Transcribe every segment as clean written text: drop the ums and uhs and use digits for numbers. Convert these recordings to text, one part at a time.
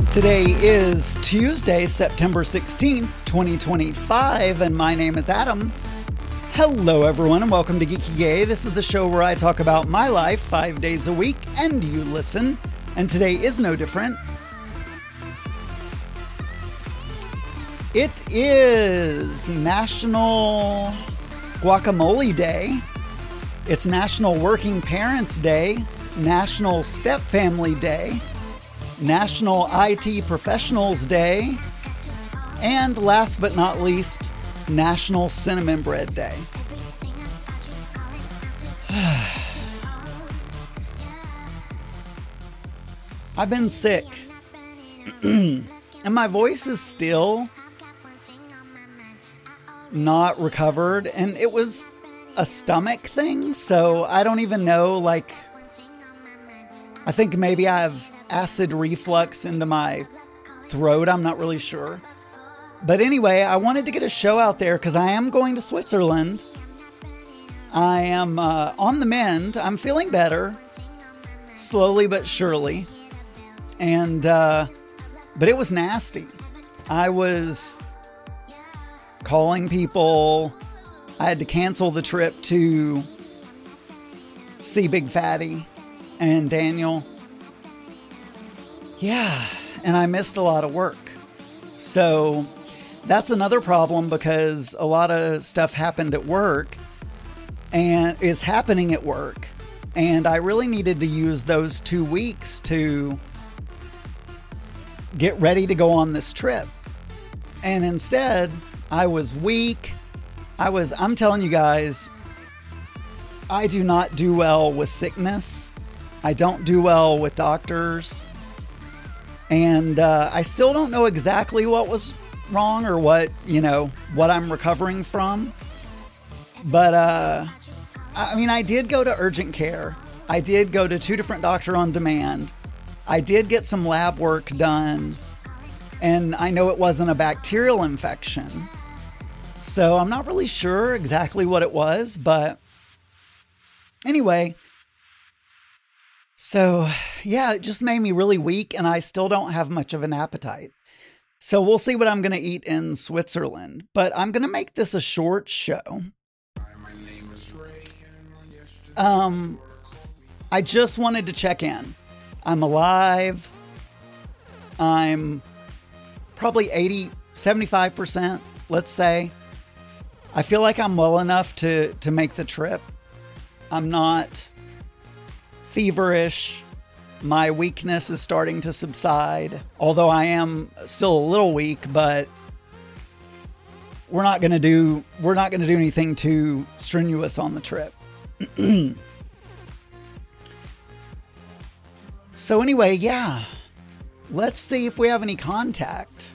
Today is Tuesday, September 16th, 2025, and my name is Adam. Hello, everyone, and welcome to Geeky Gay. This is the show where I talk about my life 5 days a week, and you listen, and today is no different. It is National Guacamole Day. It's National Working Parents Day, National Step Family Day, National IT Professionals Day, and last but not least, National Cinnamon Bread Day. I've been sick, and my voice is still not recovered, and it was a stomach thing, so I don't even know, I think maybe I have acid reflux into my throat. I'm not really sure. But anyway, I wanted to get a show out there because I am going to Switzerland. I am on the mend. I'm feeling better, slowly but surely. And, but it was nasty. I was calling people. I had to cancel the trip to see Big Fatty and Daniel. Yeah, and I missed a lot of work. So that's another problem because a lot of stuff happened at work and is happening at work. And I really needed to use those 2 weeks to get ready to go on this trip. And instead, I was weak. I'm telling you guys, I do not do well with sickness. I don't do well with doctors. And I still don't know exactly what was wrong or what I'm recovering from. But, I did go to urgent care. I did go to 2 different doctor on demand. I did get some lab work done. And I know it wasn't a bacterial infection. So I'm not really sure exactly what it was, but anyway. So, yeah, it just made me really weak, and I still don't have much of an appetite. So we'll see what I'm going to eat in Switzerland. But I'm going to make this a short show. I just wanted to check in. I'm alive. I'm probably 75%, let's say. I feel like I'm well enough to make the trip. I'm not feverish. My weakness is starting to subside, although I am still a little weak, but we're not going to do anything too strenuous on the trip. So anyway, yeah, let's see if we have any contact.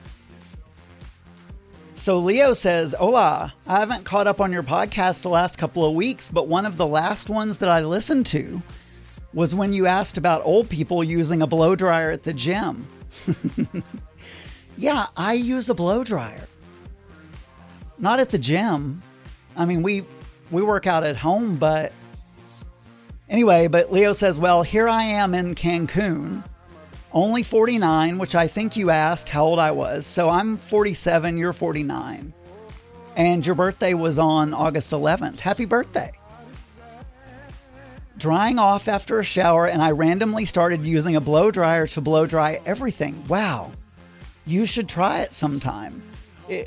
So Leo says, "Hola, I haven't caught up on your podcast the last couple of weeks, but one of the last ones that I listened to was when you asked about old people using a blow dryer at the gym." Yeah, I use a blow dryer. Not at the gym. I mean, we work out at home, but anyway, but Leo says, "Well, here I am in Cancun, only 49, which I think you asked how old I was. So I'm 47, you're 49. And your birthday was on August 11th. Happy birthday. Drying off after a shower, and I randomly started using a blow dryer to blow dry everything. Wow. You should try it sometime. It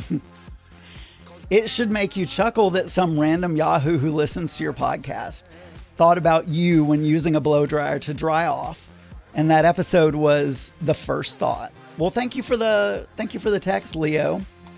should make you chuckle that some random Yahoo who listens to your podcast thought about you when using a blow dryer to dry off. And that episode was the first thought. Well, thank you for the text, Leo.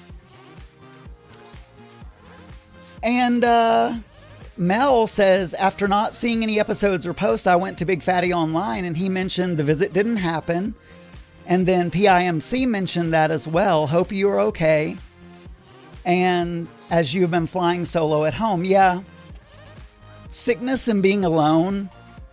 And Mel says, "After not seeing any episodes or posts, I went to Big Fatty online and he mentioned the visit didn't happen. And then PIMC mentioned that as well. Hope you are okay. And as you've been flying solo at home." Yeah. Sickness and being alone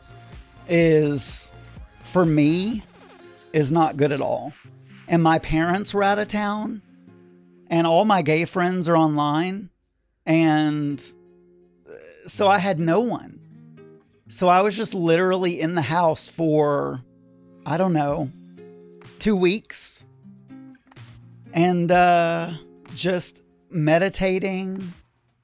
for me, is not good at all. And my parents were out of town and all my gay friends are online. And so I had no one. So I was just literally in the house for, I don't know, 2 weeks and just meditating,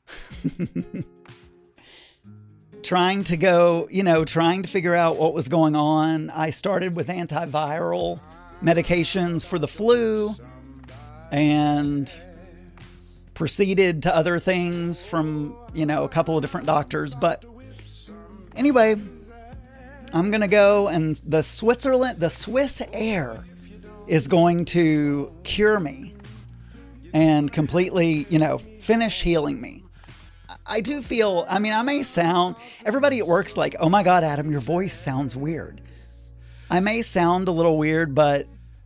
trying to figure out what was going on. I started with antiviral medications for the flu and proceeded to other things from, a couple of different doctors. But anyway, I'm going to go, and the Swiss air is going to cure me and completely, finish healing me. I do feel, I may sound, everybody at work's like, oh my God, Adam, your voice sounds weird. I may sound a little weird, but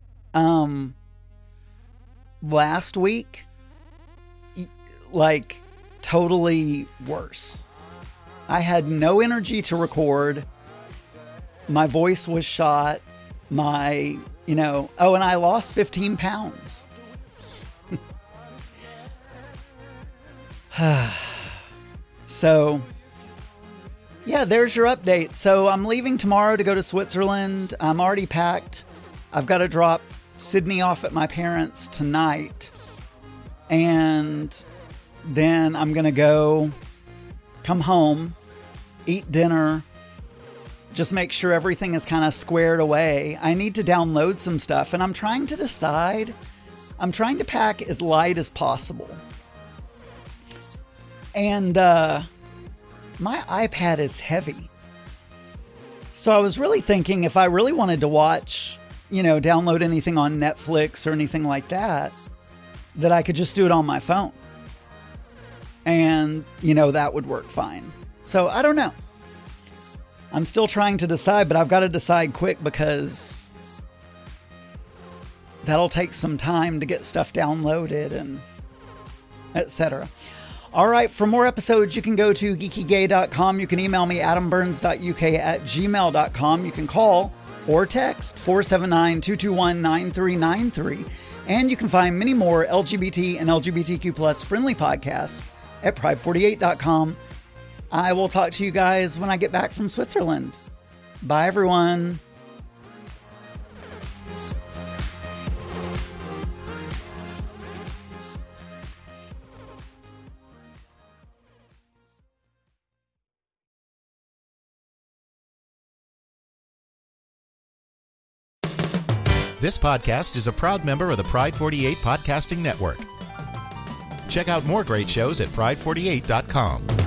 last week, like, totally worse. I had no energy to record. My voice was shot. And I lost 15 pounds. So, yeah, there's your update. So I'm leaving tomorrow to go to Switzerland. I'm already packed. I've got to drop Sydney off at my parents' tonight. And then I'm going to come home, eat dinner, just make sure everything is kind of squared away. I need to download some stuff, and I'm trying to decide. I'm trying to pack as light as possible. And my iPad is heavy. So I was really thinking if I really wanted to watch, download anything on Netflix or anything like that I could just do it on my phone. And, that would work fine. So I don't know. I'm still trying to decide, but I've got to decide quick because that'll take some time to get stuff downloaded and etc. All right, for more episodes, you can go to geekygay.com. You can email me, adamburns.uk@gmail.com. You can call or text 479-221-9393. And you can find many more LGBT and LGBTQ plus friendly podcasts at pride48.com. I will talk to you guys when I get back from Switzerland. Bye, everyone. This podcast is a proud member of the Pride 48 Podcasting Network. Check out more great shows at pride48.com.